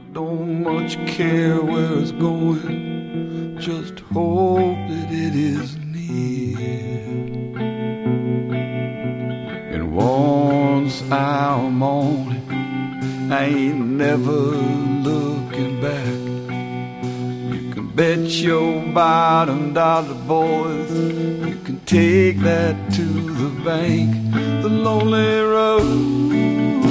don't much care where it's going, just hope that it is near. And once I'm on it, I ain't never looking back. You can bet your bottom dollar, boys, you can take that to the bank. The lonely road